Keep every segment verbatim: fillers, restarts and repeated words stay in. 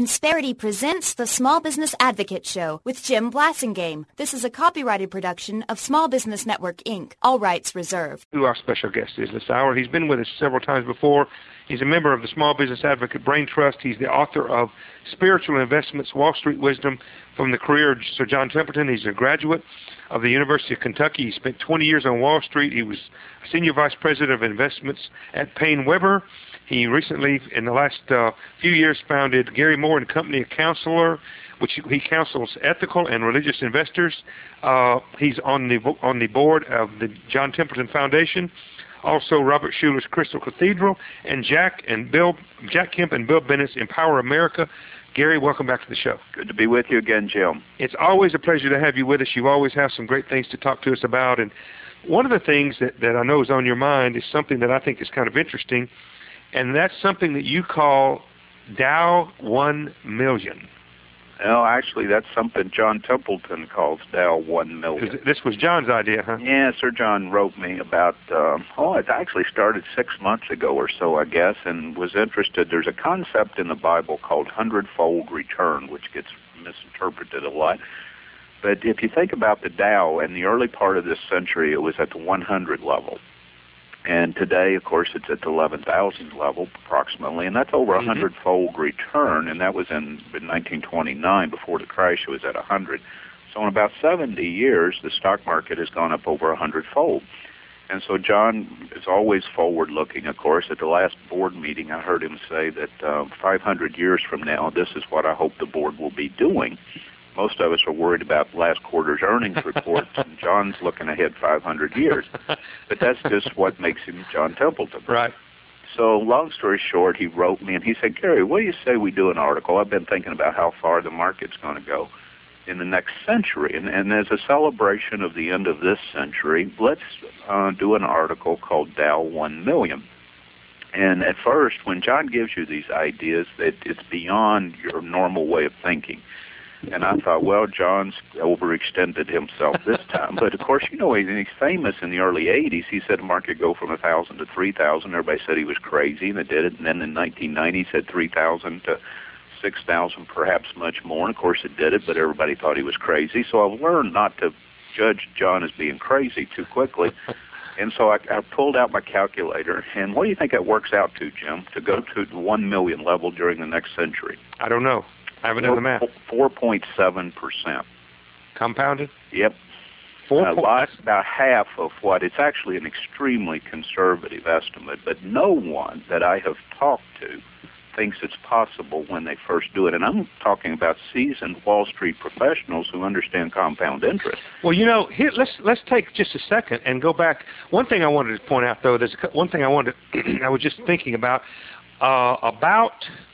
Insperity presents the Small Business Advocate Show with Jim Blasingame. This is a copyrighted production of Small Business Network, Incorporated. All rights reserved. Who our special guest is this hour. He's been with us several times before. He's a member of the Small Business Advocate Brain Trust. He's the author of Spiritual Investments, Wall Street Wisdom from the Career of Sir John Templeton. He's a graduate of the University of Kentucky. He spent twenty years on Wall Street. He was Senior Vice President of Investments at Payne Weber. He recently, in the last uh, few years, founded Gary Moore and Company, a counselor, which he counsels ethical and religious investors. Uh, he's on the on the board of the John Templeton Foundation. Also, Robert Schuler's Crystal Cathedral, and Jack and Bill, Jack Kemp and Bill Bennett's Empower America. Gary, welcome back to the show. Good to be with you again, Jim. It's always a pleasure to have you with us. You always have some great things to talk to us about. And one of the things that, that I know is on your mind is something that I think is kind of interesting, and that's something that you call Dow one million. No, actually, that's something John Templeton calls Dow one million. This was John's idea, huh? Yeah, Sir John wrote me about, uh, oh, it actually started six months ago or so, I guess, and was interested. There's a concept in the Bible called hundredfold return, which gets misinterpreted a lot. But if you think about the Dow, in the early part of this century, it was at the one hundred level. And today, of course, it's at the eleven thousand level, approximately, and that's over a mm-hmm. hundred-fold return, and that was in, in nineteen twenty-nine, before the crash. It was at one hundred. So in about seventy years, the stock market has gone up over a hundred-fold. And so John is always forward-looking, of course. At the last board meeting, I heard him say that uh, five hundred years from now, this is what I hope the board will be doing. Most of us are worried about last quarter's earnings reports, and John's looking ahead five hundred years. But that's just what makes him John Templeton. Right. So long story short, he wrote me, and he said, Gary, what do you say we do an article? I've been thinking about how far the market's going to go in the next century. And, and as a celebration of the end of this century, let's uh, do an article called Dow one million. And at first, when John gives you these ideas, it, it's beyond your normal way of thinking. And I thought, well, John's overextended himself this time. But, of course, you know, he's famous in the early eighties. He said the market go from one thousand to three thousand. Everybody said he was crazy, and it did it. And then in nineteen ninety, he said three thousand to six thousand, perhaps much more. And, of course, it did it, but everybody thought he was crazy. So I've learned not to judge John as being crazy too quickly. And so I, I pulled out my calculator. And what do you think that works out to, Jim, to go to the one million level during the next century? I don't know. I haven't done the math. four point seven percent. Compounded? Yep. Four uh, po- about half of what, it's actually an extremely conservative estimate, but no one that I have talked to thinks it's possible when they first do it. And I'm talking about seasoned Wall Street professionals who understand compound interest. Well, you know, here, let's let's take just a second and go back. One thing I wanted to point out, though, there's one thing I wanted to, I was just thinking about, uh, about...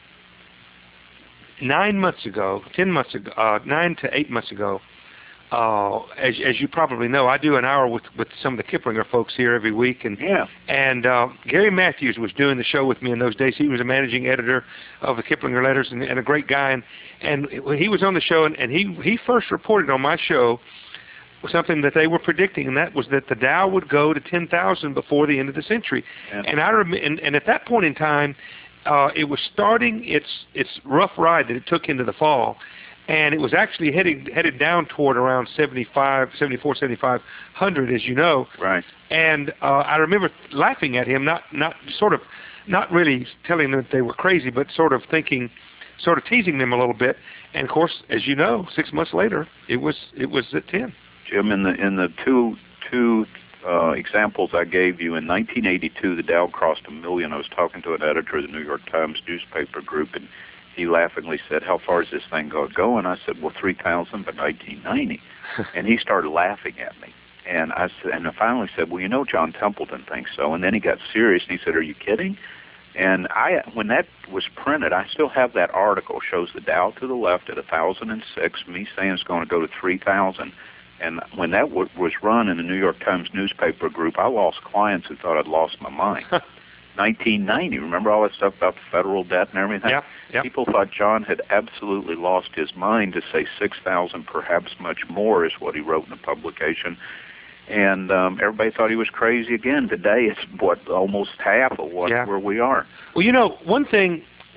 Nine months ago, ten months ago, uh, nine to eight months ago, uh, as as you probably know, I do an hour with, with some of the Kiplinger folks here every week, and yeah. and uh, Gary Matthews was doing the show with me in those days. He was a managing editor of the Kiplinger Letters and, and a great guy, and and he was on the show, and, and he he first reported on my show something that they were predicting, and that was that the Dow would go to ten thousand before the end of the century, yeah. and I rem- and, and at that point in time. Uh, it was starting its its rough ride that it took into the fall, and it was actually heading headed down toward around seventy-five, seventy-four, seventy-five hundred, as you know. Right. And uh, I remember laughing at him, not not sort of, not really telling them that they were crazy, but sort of thinking, sort of teasing them a little bit. And of course, as you know, six months later, it was it was at ten. Jim, in the in the two two. Uh, examples I gave you, in nineteen eighty-two, the Dow crossed a million. I was talking to an editor of the New York Times newspaper group, and he laughingly said, how far is this thing going to go? And I said, well, three thousand by nineteen ninety. And he started laughing at me. And I said, and I finally said, well, you know, John Templeton thinks so. And then he got serious, and he said, are you kidding? And I, when that was printed, I still have that article, shows the Dow to the left at one thousand six, me saying it's going to go to three thousand. And when that w- was run in the New York Times newspaper group, I lost clients who thought I'd lost my mind. nineteen ninety, remember all that stuff about the federal debt and everything? Yeah, yeah. People thought John had absolutely lost his mind to say six thousand, perhaps much more, is what he wrote in the publication. And um, everybody thought he was crazy again. Today, it's, what, almost half of what yeah. where we are. Well, you know, one thing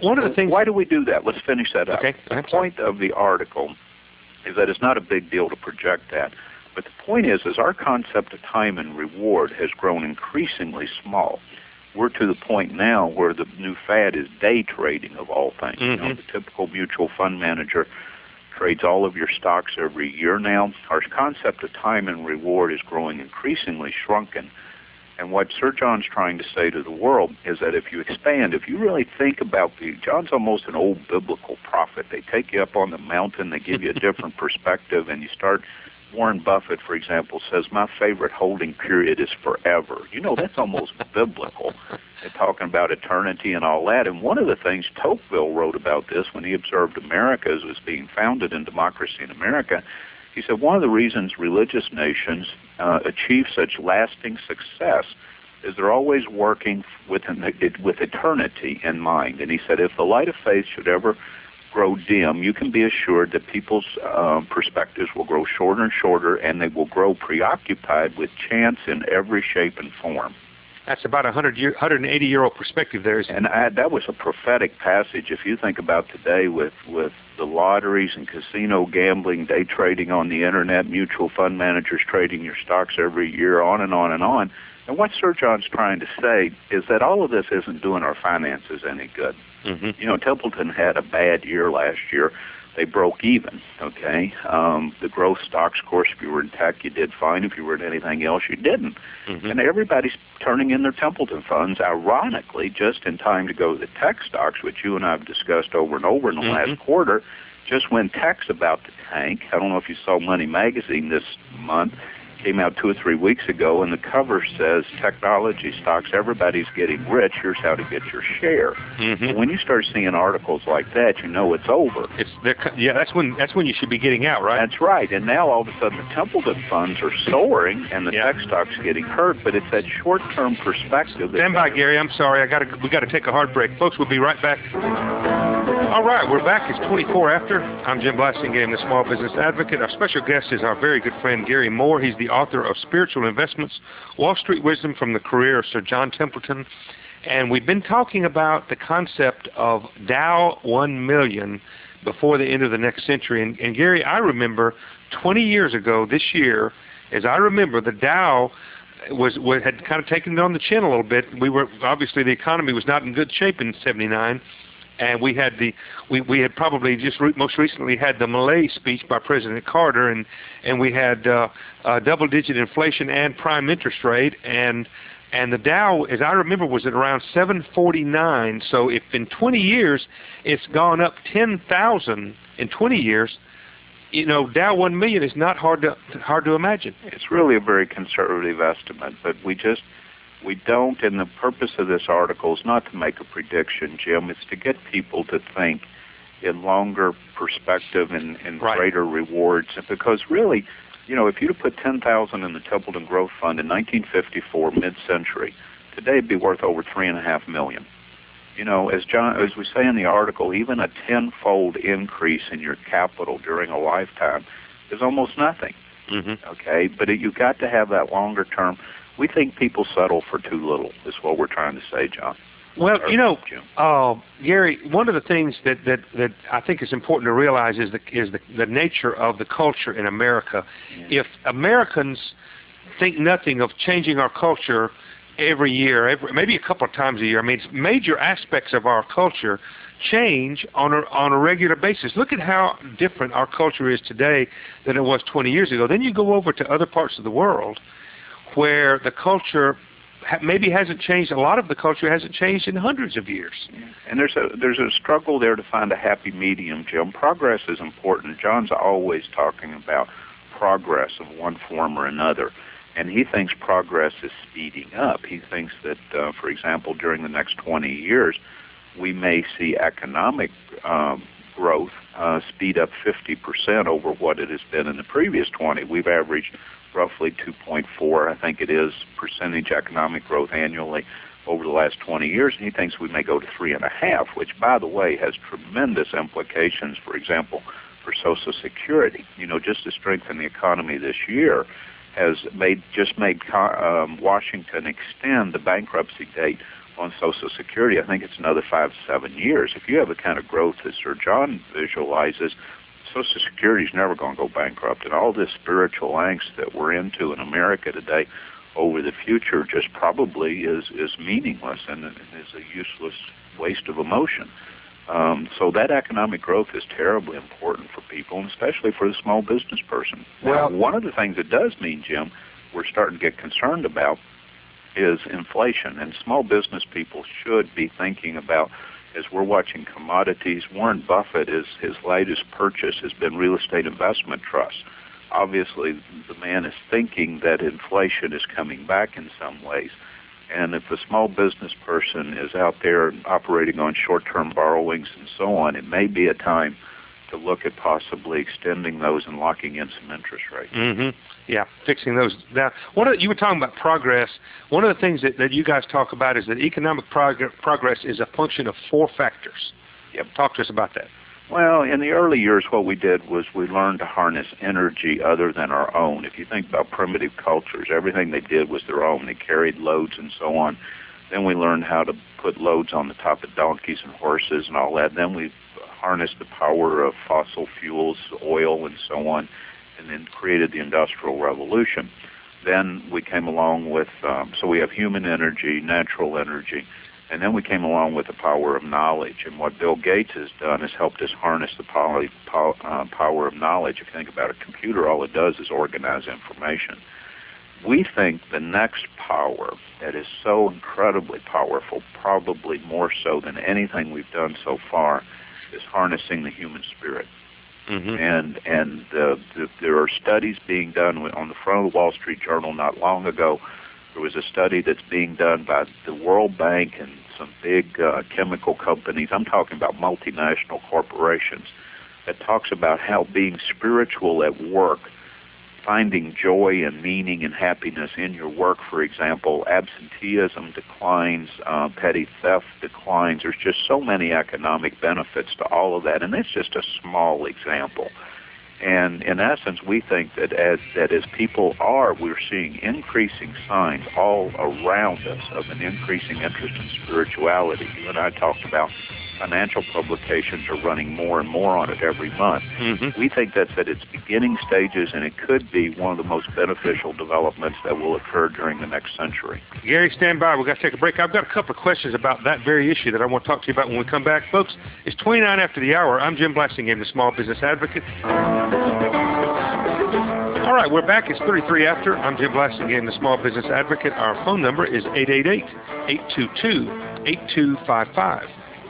one of the things... Why do we do that? Let's finish that up. Okay. The point of the article is that it's not a big deal to project that. But the point is, is our concept of time and reward has grown increasingly small. We're to the point now where the new fad is day trading of all things. Mm-hmm. You know, the typical mutual fund manager trades all of your stocks every year now. Our concept of time and reward is growing increasingly shrunken. And what Sir John's trying to say to the world is that if you expand, if you really think about the, John's almost an old biblical prophet. They take you up on the mountain, they give you a different perspective, and you start, Warren Buffett, for example, says, my favorite holding period is forever. You know, that's almost biblical. They're talking about eternity and all that. And one of the things Tocqueville wrote about this when he observed America as it was being founded in democracy in America, he said one of the reasons religious nations uh, achieve such lasting success is they're always working with an, with eternity in mind. And he said if the light of faith should ever grow dim, you can be assured that people's uh, perspectives will grow shorter and shorter, and they will grow preoccupied with chance in every shape and form. That's about a hundred year, one hundred eighty year old perspective there. And I, that was a prophetic passage. If you think about today with, with the lotteries and casino gambling, day trading on the internet, mutual fund managers trading your stocks every year, on and on and on. And what Sir John's trying to say is that all of this isn't doing our finances any good. Mm-hmm. You know, Templeton had a bad year last year. They broke even, okay? Um, the growth stocks, of course, if you were in tech, you did fine. If you were in anything else, you didn't. Mm-hmm. And everybody's turning in their Templeton funds, ironically, just in time to go to the tech stocks, which you and I have discussed over and over in the mm-hmm. last quarter. Just when tech's about to tank, I don't know if you saw Money Magazine this month, came out two or three weeks ago, and the cover says, technology stocks, everybody's getting rich, here's how to get your share. Mm-hmm. When you start seeing articles like that, you know it's over. It's Yeah, that's when that's when you should be getting out, right? That's right, and now all of a sudden the Templeton funds are soaring, and the yeah. tech stocks getting hurt, but it's that short-term perspective. Stand by, Gary, I'm sorry, I gotta, we got to take a hard break. Folks, we'll be right back. All right, we're back. It's twenty-four after. I'm Jim Blasingame, the Small Business Advocate. Our special guest is our very good friend, Gary Moore. He's the author of Spiritual Investments, Wall Street Wisdom from the Career of Sir John Templeton. And we've been talking about the concept of Dow one million before the end of the next century. And, and Gary, I remember twenty years ago this year, as I remember, the Dow was, was had kind of taken it on the chin a little bit. We were, obviously, the economy was not in good shape in seventy-nine. And we had the we, we had probably just re- most recently had the Malay speech by President Carter, and and we had uh, uh, double-digit inflation and prime interest rate, and and the Dow, as I remember, was at around seven forty-nine. So if in twenty years it's gone up ten thousand in twenty years, you know, Dow one million is not hard to hard to imagine. It's really a very conservative estimate, but we just. We don't, and the purpose of this article is not to make a prediction, Jim. It's to get people to think in longer perspective and, and right. greater rewards. Because really, you know, if you'd have put ten thousand dollars in the Templeton Growth Fund in nineteen fifty-four, mid-century, today it'd be worth over three and a half million. You know, as John, as we say in the article, even a tenfold increase in your capital during a lifetime is almost nothing. Mm-hmm. Okay, but it, you've got to have that longer term. We think people settle for too little, is what we're trying to say, John. Well, or, you know, uh, Gary, one of the things that, that, that I think is important to realize is the, is the, the nature of the culture in America. Yeah. If Americans think nothing of changing our culture every year, every, maybe a couple of times a year, I mean, major aspects of our culture change on a, on a regular basis. Look at how different our culture is today than it was twenty years ago. Then you go over to other parts of the world where the culture ha- maybe hasn't changed. A lot of the culture hasn't changed in hundreds of years. And there's a there's a struggle there to find a happy medium, Jim. Progress is important. John's always talking about progress of one form or another, and he thinks progress is speeding up. He thinks that, uh, for example, during the next twenty years, we may see economic um, growth uh, speed up fifty percent over what it has been in the previous twenty. We've averaged roughly two point four, I think it is, percentage economic growth annually over the last twenty years, and he thinks we may go to three and a half, which, by the way, has tremendous implications, for example, for Social Security. You know, just to strengthen the economy this year has made just made um, Washington extend the bankruptcy date on Social Security, I think it's another five to seven years. If you have the kind of growth that Sir John visualizes, Social Security is never going to go bankrupt. And all this spiritual angst that we're into in America today over the future just probably is, is meaningless and is a useless waste of emotion. Um, so that economic growth is terribly important for people, and especially for the small business person. Well, now, one of the things it does mean, Jim, we're starting to get concerned about is inflation, and small business people should be thinking about, as we're watching commodities. Warren Buffett, is his latest purchase has been real estate investment trusts. Obviously, the man is thinking that inflation is coming back in some ways, and if a small business person is out there operating on short-term borrowings and so on, it may be a time to look at possibly extending those and locking in some interest rates. Mm-hmm. Yeah, fixing those. Now, one of the, you were talking about progress. One of the things that, that you guys talk about is that economic prog- progress is a function of four factors. Yep. Talk to us about that. Well, in the early years, what we did was we learned to harness energy other than our own. If you think about primitive cultures, everything they did was their own. They carried loads and so on. Then we learned how to put loads on the top of donkeys and horses and all that. Then we harnessed the power of fossil fuels, oil, and so on, and then created the Industrial Revolution. Then we came along with, um, so we have human energy, natural energy, and then we came along with the power of knowledge. And what Bill Gates has done is helped us harness the power, uh, power of knowledge. If you think about a computer, all it does is organize information. We think the next power that is so incredibly powerful, probably more so than anything we've done so far, is harnessing the human spirit. Mm-hmm. And and uh, the, there are studies being done on the front of the Wall Street Journal not long ago. There was a study that's being done by the World Bank and some big uh, chemical companies. I'm talking about multinational corporations that talks about how being spiritual at work, finding joy and meaning and happiness in your work, for example, absenteeism declines, uh, petty theft declines. There's just so many economic benefits to all of that, and that's just a small example. And in essence, we think that as that as people are, we're seeing increasing signs all around us of an increasing interest in spirituality. You and I talked about financial publications are running more and more on it every month. Mm-hmm. We think that's at its beginning stages, and it could be one of the most beneficial developments that will occur during the next century. Gary, stand by. We've got to take a break. I've got a couple of questions about that very issue that I want to talk to you about when we come back. Folks, it's twenty-nine after the hour. I'm Jim Blasingame, the Small Business Advocate. All right, we're back. It's thirty-three after. I'm Jim Blasingame, the Small Business Advocate. Our phone number is eight eight eight, eight two two, eight two five five.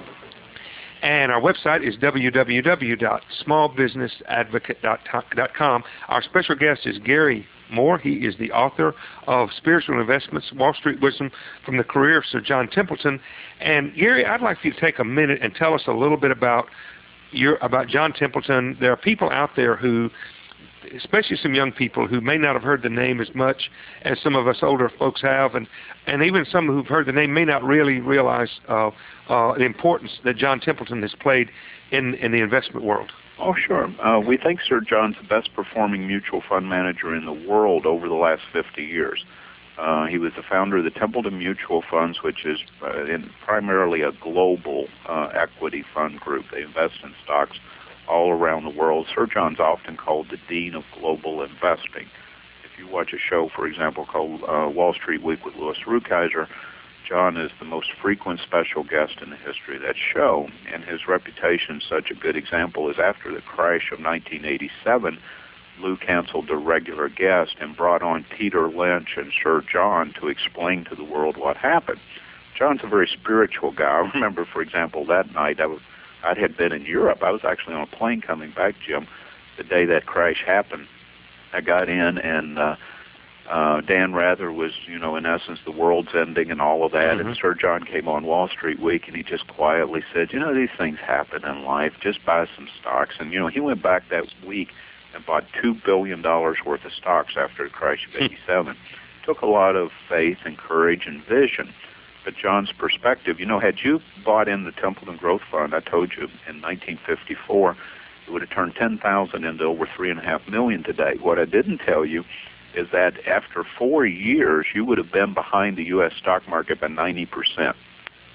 And our website is w w w dot small business advocate dot com. Our special guest is Gary Moore. He is the author of Spiritual Investments, Wall Street Wisdom from the Career of Sir John Templeton. And Gary, I'd like for you to take a minute and tell us a little bit about your about John Templeton. There are people out there who, especially some young people who may not have heard the name as much as some of us older folks have, and, and even some who've heard the name may not really realize uh, uh, the importance that John Templeton has played in, in the investment world. Oh, sure. Uh, we think Sir John's the best performing mutual fund manager in the world over the last fifty years. Uh, he was the founder of the Templeton Mutual Funds, which is uh, in primarily a global uh, equity fund group. They invest in stocks all around the world. Sir John's often called the Dean of Global Investing. If you watch a show, for example, called uh, Wall Street Week with Louis Rukeyser, John is the most frequent special guest in the history of that show, and his reputation is such a good example is after the crash of nineteen eighty-seven, Lou canceled their regular guest and brought on Peter Lynch and Sir John to explain to the world what happened. John's a very spiritual guy. I remember, for example, that night I was I had been in Europe. I was actually on a plane coming back, Jim, the day that crash happened. I got in, and uh, uh, Dan Rather was, you know, in essence, the world's ending and all of that. Mm-hmm. And Sir John came on Wall Street Week, and he just quietly said, you know, these things happen in life. Just buy some stocks. And, you know, he went back that week and bought two billion dollars worth of stocks after the crash of eighty-seven. Took a lot of faith and courage and vision. But John's perspective, you know, had you bought in the Templeton Growth Fund, I told you, in nineteen fifty-four, it would have turned ten thousand into over three and a half million today. What I didn't tell you is that after four years, you would have been behind the U S stock market by ninety percent.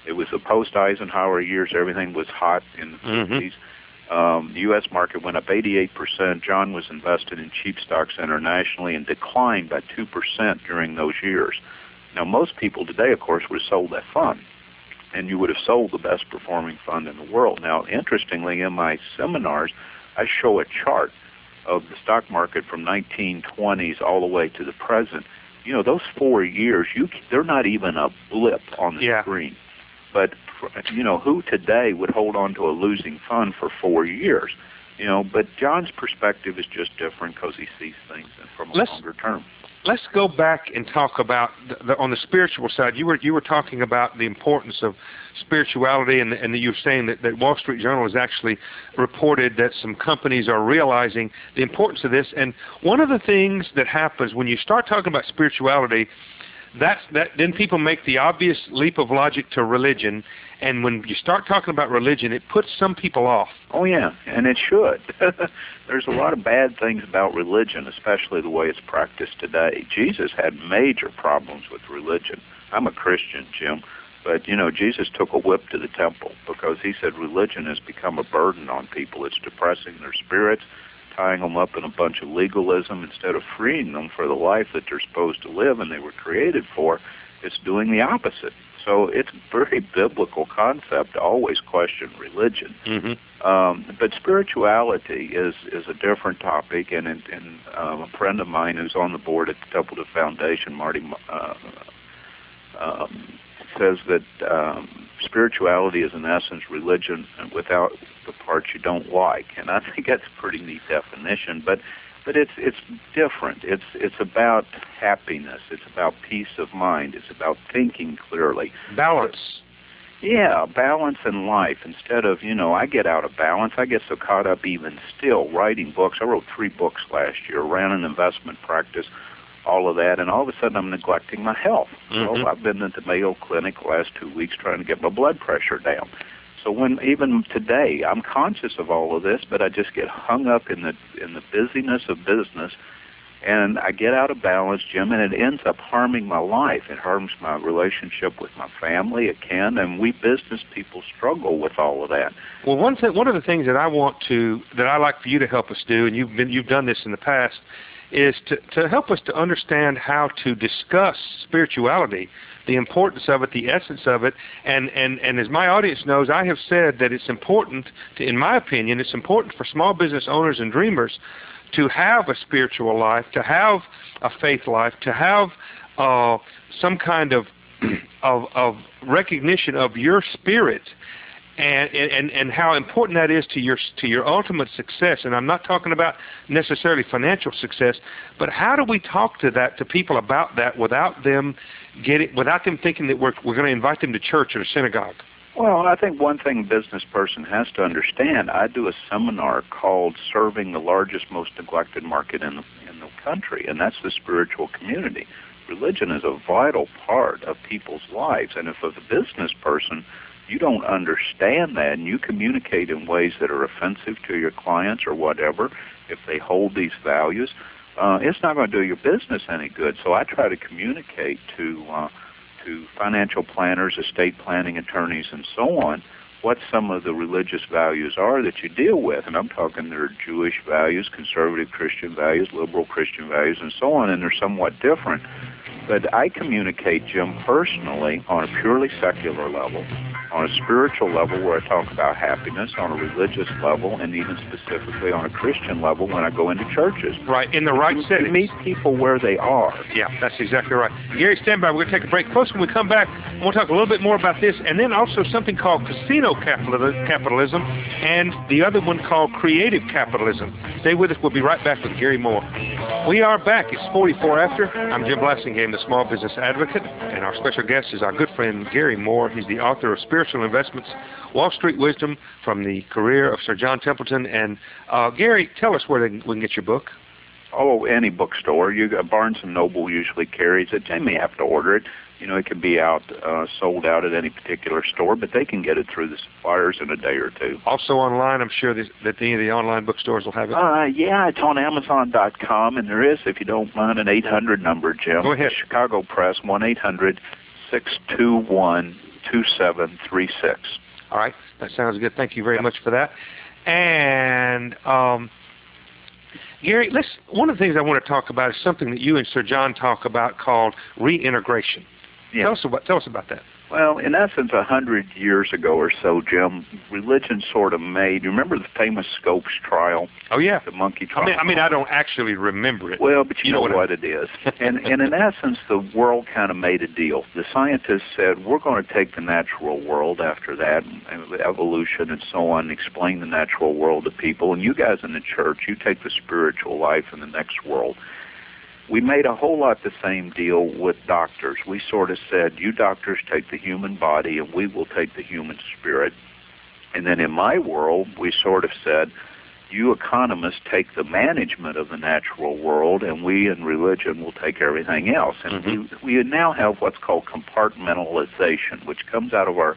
It was the post-Eisenhower years. Everything was hot in the mm-hmm. fifties. Um, the U S market went up eighty-eight percent. John was invested in cheap stocks internationally and declined by two percent during those years. Now, most people today, of course, would have sold that fund, and you would have sold the best-performing fund in the world. Now, interestingly, in my seminars, I show a chart of the stock market from nineteen twenties all the way to the present. You know, those four years, you they're not even a blip on the yeah. screen. But, you know, who today would hold on to a losing fund for four years? You know, but John's perspective is just different because he sees things from a let's, longer term. Let's go back and talk about, the, the, on the spiritual side, you were you were talking about the importance of spirituality, and, and you were saying that, that Wall Street Journal has actually reported that some companies are realizing the importance of this. And one of the things that happens when you start talking about spirituality, That's that. Then people make the obvious leap of logic to religion, and when you start talking about religion, it puts some people off. Oh yeah, and it should. There's a lot of bad things about religion, especially the way it's practiced today. Jesus had major problems with religion. I'm a Christian, Jim, but you know, Jesus took a whip to the temple because he said religion has become a burden on people. It's depressing their spirits, tying them up in a bunch of legalism instead of freeing them for the life that they're supposed to live and they were created for. It's doing the opposite. So it's a very biblical concept to always question religion. Mm-hmm. Um, but spirituality is, is a different topic, and, and, and um, a friend of mine who's on the board at the Templeton Foundation, Marty, uh, um, says that um, spirituality is in essence religion without the parts you don't like, and I think that's a pretty neat definition. But but it's it's different. It's it's about happiness. It's about peace of mind. It's about thinking clearly. Balance. Yeah, balance in life. Instead of, you know, I get out of balance. I get so caught up even still writing books. I wrote three books last year, ran an investment practice, all of that, and all of a sudden I'm neglecting my health. Mm-hmm. So I've been at the Mayo Clinic the last two weeks trying to get my blood pressure down. So when even today I'm conscious of all of this, but I just get hung up in the in the busyness of business, and I get out of balance, Jim, and it ends up harming my life. It harms my relationship with my family, it can, and we business people struggle with all of that. Well, one th- one of the things that I want to that I like for you to help us do, and you've been you've done this in the past, is to, to help us to understand how to discuss spirituality, the importance of it, the essence of it, and, and, and as my audience knows, I have said that it's important, to, in my opinion, it's important for small business owners and dreamers to have a spiritual life, to have a faith life, to have uh, some kind of, of of recognition of your spirit, and, and and how important that is to your to your ultimate success. And I'm not talking about necessarily financial success, but how do we talk to that to people about that without them getting without them thinking that we're we're going to invite them to church or synagogue? Well, I think one thing a business person has to understand, I do a seminar called Serving the Largest, Most Neglected Market in the, in the Country, and that's the spiritual community. Religion is a vital part of people's lives, and if as a business person you don't understand that and you communicate in ways that are offensive to your clients or whatever, if they hold these values, uh, it's not going to do your business any good. So I try to communicate to uh, to financial planners, estate planning attorneys, and so on, what some of the religious values are that you deal with. And I'm talking there are Jewish values, conservative Christian values, liberal Christian values, and so on, and they're somewhat different. But I communicate, Jim, personally on a purely secular level, on a spiritual level where I talk about happiness, on a religious level, and even specifically on a Christian level when I go into churches. Right, in the right you, setting. You meet people where they are. Yeah, that's exactly right. Gary, stand by. We're going to take a break. Close when we come back, we'll talk a little bit more about this, and then also something called casino capitalism, and the other one called creative capitalism. Stay with us. We'll be right back with Gary Moore. We are back. It's forty-four after. I'm Jim Blassingame, the Small Business Advocate, and our special guest is our good friend Gary Moore. He's the author of Spiritual Investments, Wall Street Wisdom, from the career of Sir John Templeton. And uh, Gary, tell us where they, we can get your book. Oh, any bookstore. You got Barnes and Noble usually carries it. They may have to order it. You know, it can be out, uh, sold out at any particular store, but they can get it through the suppliers in a day or two. Also online, I'm sure this, that any of the online bookstores will have it. Uh, yeah, it's on Amazon dot com, and there is, if you don't mind, an eight hundred number, Jim. Go ahead. Chicago Press, one eight hundred six two one two seven three six. All right. That sounds good. Thank you very yep. much for that. And um, Gary, let's. One of the things I want to talk about is something that you and Sir John talk about called reintegration. Yeah. Tell us about tell us about that. Well, in essence, a hundred years ago or so, Jim, religion sort of made. You remember the famous Scopes trial? Oh yeah, the monkey trial. I mean, I mean, I don't actually remember it. Well, but you, you know, know what, what it is. and, and in essence, the world kind of made a deal. The scientists said, we're going to take the natural world after that, and evolution and so on, and explain the natural world to people. And you guys in the church, you take the spiritual life in the next world. We made a whole lot the same deal with doctors. We sort of said, you doctors take the human body and we will take the human spirit. And then in my world, we sort of said, you economists take the management of the natural world and we in religion will take everything else. And mm-hmm. we, we now have what's called compartmentalization, which comes out of our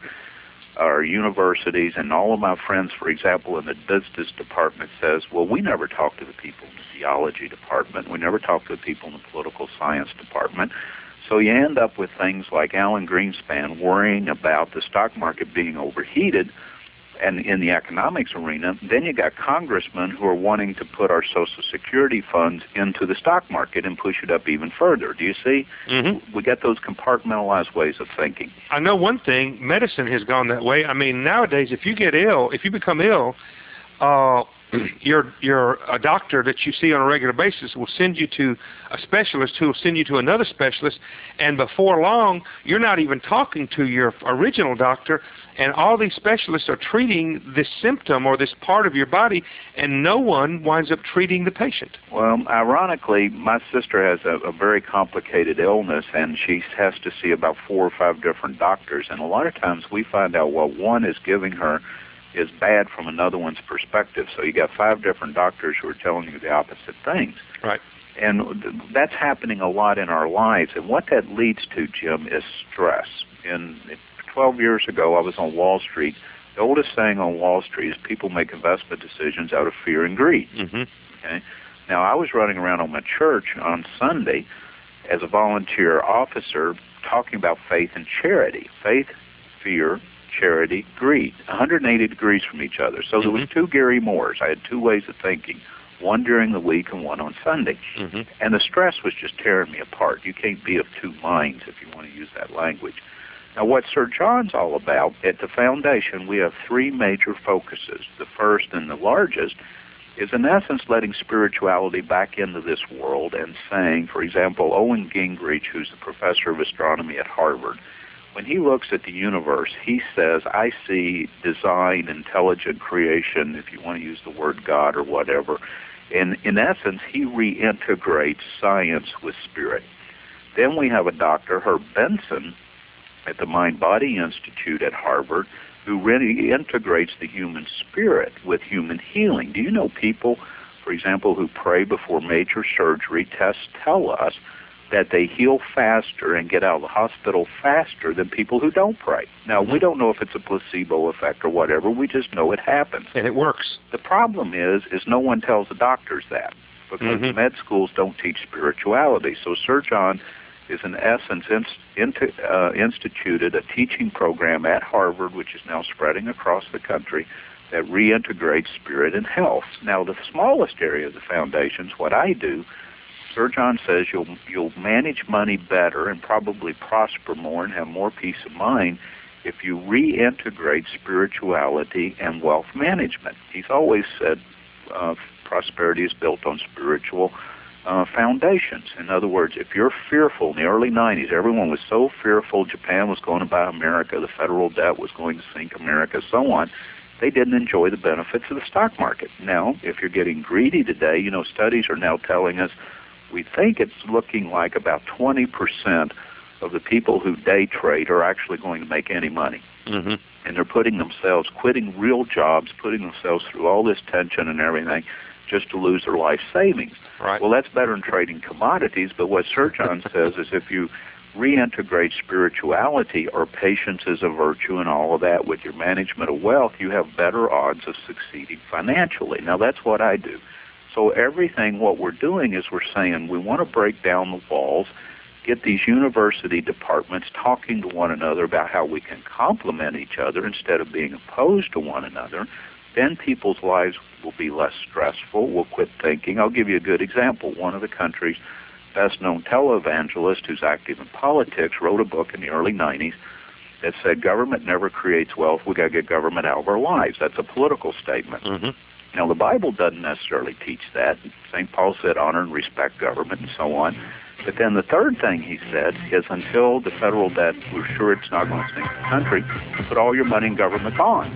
our universities, and all of my friends, for example, in the business department says, well, we never talk to the people in the theology department. We never talk to the people in the political science department. So you end up with things like Alan Greenspan worrying about the stock market being overheated and in the economics arena. Then you got congressmen who are wanting to put our Social Security funds into the stock market and push it up even further. Do you see? Mm-hmm. We got those compartmentalized ways of thinking. I know one thing, medicine has gone that way. I mean, nowadays, if you get ill, if you become ill, uh, your your a doctor that you see on a regular basis will send you to a specialist who will send you to another specialist, and before long, you're not even talking to your original doctor, and all these specialists are treating this symptom or this part of your body, and no one winds up treating the patient. Well, ironically, my sister has a, a very complicated illness, and she has to see about four or five different doctors, and a lot of times we find out what one is giving her is bad from another one's perspective. So you got five different doctors who are telling you the opposite things. Right. And that's happening a lot in our lives. And what that leads to, Jim, is stress. And twelve years ago, I was on Wall Street. The oldest saying on Wall Street is people make investment decisions out of fear and greed. Mm-hmm. Okay. Now, I was running around on my church on Sunday as a volunteer officer talking about faith and charity. Faith, fear, charity, greed, one hundred eighty degrees from each other. So mm-hmm. there was two Gary Moores. I had two ways of thinking, one during the week and one on Sunday. Mm-hmm. And the stress was just tearing me apart. You can't be of two minds if you want to use that language. Now, what Sir John's all about, at the foundation, we have three major focuses. The first and the largest is, in essence, letting spirituality back into this world and saying, for example, Owen Gingrich, who's the professor of astronomy at Harvard, when he looks at the universe, he says, I see design, intelligent creation, if you want to use the word God or whatever. And in essence, he reintegrates science with spirit. Then we have a doctor, Herb Benson, at the Mind-Body Institute at Harvard, who reintegrates the human spirit with human healing. Do you know people, for example, who pray before major surgery? Tests tell us that they heal faster and get out of the hospital faster than people who don't pray. Now, we don't know if it's a placebo effect or whatever. We just know it happens. And it works. The problem is, is no one tells the doctors that because mm-hmm. the med schools don't teach spirituality. So Sir John is, in essence, inst- into, uh, instituted a teaching program at Harvard, which is now spreading across the country, that reintegrates spirit and health. Now, the smallest area of the foundation's what I do. Sir John says you'll you'll manage money better and probably prosper more and have more peace of mind if you reintegrate spirituality and wealth management. He's always said uh, prosperity is built on spiritual uh, foundations. In other words, if you're fearful in the early nineties, everyone was so fearful Japan was going to buy America, the federal debt was going to sink America, so on. They didn't enjoy the benefits of the stock market. Now, if you're getting greedy today, you know, studies are now telling us we think it's looking like about twenty percent of the people who day trade are actually going to make any money. Mm-hmm. And they're putting themselves, quitting real jobs, putting themselves through all this tension and everything just to lose their life savings. Right. Well, that's better than trading commodities, but what Sir John says is if you reintegrate spirituality or patience as a virtue and all of that with your management of wealth, you have better odds of succeeding financially. Now, that's what I do. So everything, what we're doing is we're saying we want to break down the walls get these university departments talking to one another about how we can complement each other instead of being opposed to one another, then people's lives will be less stressful. We'll quit thinking. I'll give you a good example. One of the country's best-known televangelists who's active in politics wrote a book in the early nineties that said government never creates wealth. We've got to get government out of our lives. That's a political statement. Mm-hmm. Now, the Bible doesn't necessarily teach that. Saint Paul said honor and respect government and so on. But then the third thing he said is until the federal debt, we're sure it's not going to sink the country, put all your money in government bonds.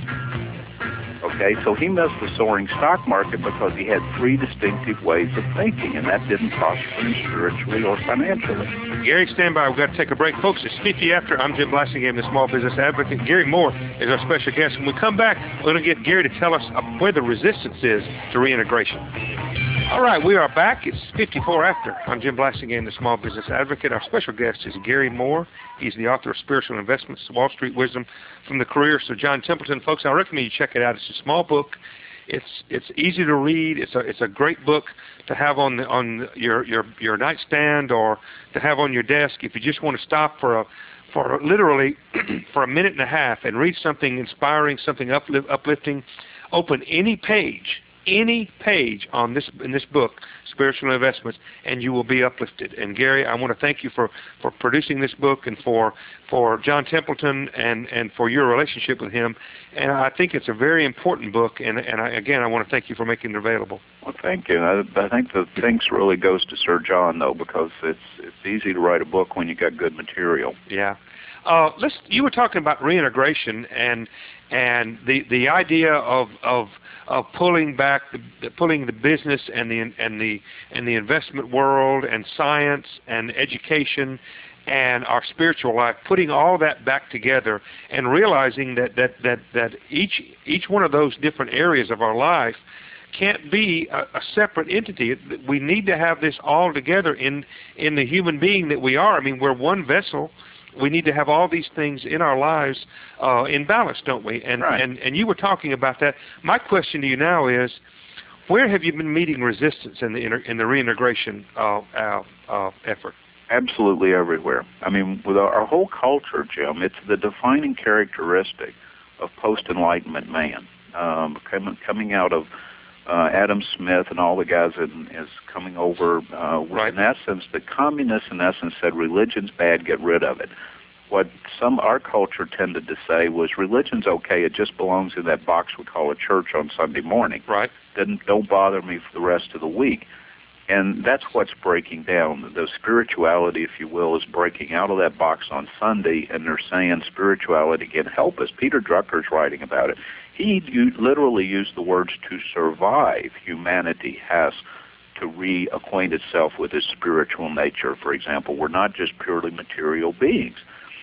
Okay, so he missed the soaring stock market because he had three distinctive ways of thinking, and that didn't prosper him spiritually or financially. Gary, stand by. We've got to take a break. Folks, it's fifty after. I'm Jim Blasingame, the Small Business Advocate. Gary Moore is our special guest. When we come back, we're going to get Gary to tell us where the resistance is to reintegration. All right, we are back. It's fifty-four after. I'm Jim Blasingame, the Small Business Advocate. Our special guest is Gary Moore. He's the author of Spiritual Investments, Wall Street Wisdom from the Career of Sir John Templeton. Folks, I recommend you check it out. It's a small book. It's it's easy to read. It's a it's a great book to have on the, on your, your your nightstand or to have on your desk if you just want to stop for a for literally for a minute and a half and read something inspiring, something uplift, uplifting. Open any page. Any page on this in this book, Spiritual Investments, and you will be uplifted. And Gary, I want to thank you for, for producing this book and for for John Templeton and, and for your relationship with him. And I think it's a very important book. And and I, again, I want to thank you for making it available. Well, thank you. I, I think the thanks really goes to Sir John though, because it's it's easy to write a book when you got good material. Yeah. Uh, let's. You were talking about reintegration and and the the idea of of of pulling back, the, pulling the business and the and the and the investment world and science and education and our spiritual life, putting all that back together and realizing that that that that each each one of those different areas of our life can't be a, a separate entity. We need to have this all together in in the human being that we are. I mean, we're one vessel. We need to have all these things in our lives uh, in balance, don't we? And, right. and and you were talking about that. My question to you now is, where have you been meeting resistance in the inter, in the reintegration uh, uh, uh, effort? Absolutely everywhere. I mean, with our, our whole culture, Jim, it's the defining characteristic of post-Enlightenment man, um, coming, coming out of Uh, Adam Smith and all the guys that is coming over. Uh, right. In essence, the communists, in essence, said religion's bad, get rid of it. What some our culture tended to say was religion's okay, it just belongs in that box we call a church on Sunday morning. Right. Then don't bother me for the rest of the week. And that's what's breaking down. The spirituality, if you will, is breaking out of that box on Sunday, and they're saying spirituality can help us. Peter Drucker's writing about it. He literally used the words to survive. Humanity has to reacquaint itself with its spiritual nature. For example, we're not just purely material beings.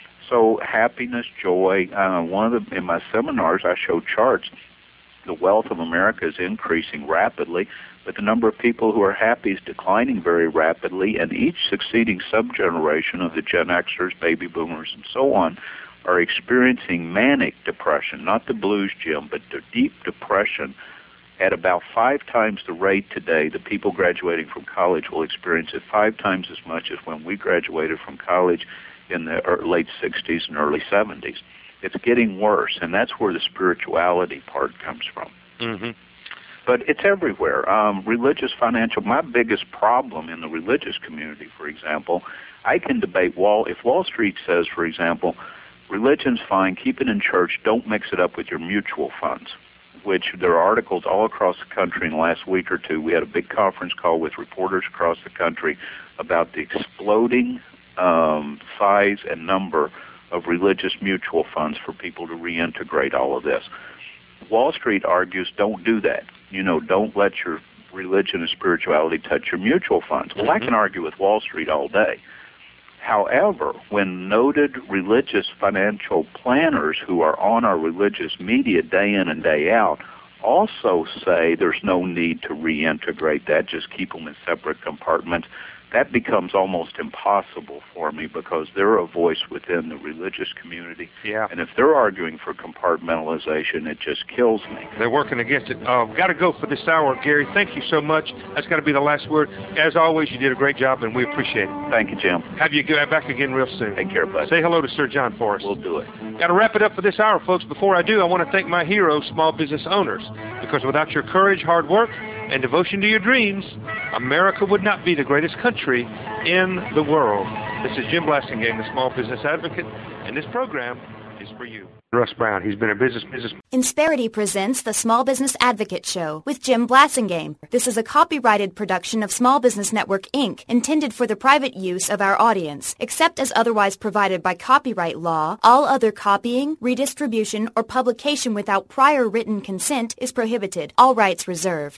So happiness, joy. Uh, one of the, in my seminars, I show charts. The wealth of America is increasing rapidly, but the number of people who are happy is declining very rapidly, and each succeeding subgeneration of the Gen Xers, baby boomers, and so on are experiencing manic depression, not the blues, Jim, but the deep depression at about five times the rate today. The people graduating from college will experience it five times as much as when we graduated from college in the late sixties and early seventies. It's getting worse, and that's where the spirituality part comes from. Mm-hmm. But it's everywhere. Um, religious, financial. My biggest problem in the religious community, for example, I can debate Wall. If Wall Street says, for example, religion's fine, keep it in church, don't mix it up with your mutual funds, which there are articles all across the country in the last week or two. We had a big conference call with reporters across the country about the exploding um, size and number of religious mutual funds for people to reintegrate all of this. Wall Street argues don't do that. You know, don't let your religion and spirituality touch your mutual funds. Well, I can argue with Wall Street all day. However, when noted religious financial planners who are on our religious media day in and day out also say there's no need to reintegrate that, just keep them in separate compartments, that becomes almost impossible for me because they're a voice within the religious community. Yeah. And if they're arguing for compartmentalization, it just kills me. They're working against it. Uh, got to go for this hour, Gary. Thank you so much. That's got to be the last word. As always, you did a great job, and we appreciate it. Thank you, Jim. Have you go back again real soon. Take care, bud. Say hello to Sir John for us. We'll do it. Got to wrap it up for this hour, folks. Before I do, I want to thank my heroes, small business owners, because without your courage, hard work, and devotion to your dreams, America would not be the greatest country in the world. This is Jim Blasingame, the Small Business Advocate, and this program is for you. Russ Brown, he's been a business business. Insperity presents the Small Business Advocate Show with Jim Blasingame. This is a copyrighted production of Small Business Network, Incorporated, intended for the private use of our audience. Except as otherwise provided by copyright law, all other copying, redistribution, or publication without prior written consent is prohibited. All rights reserved.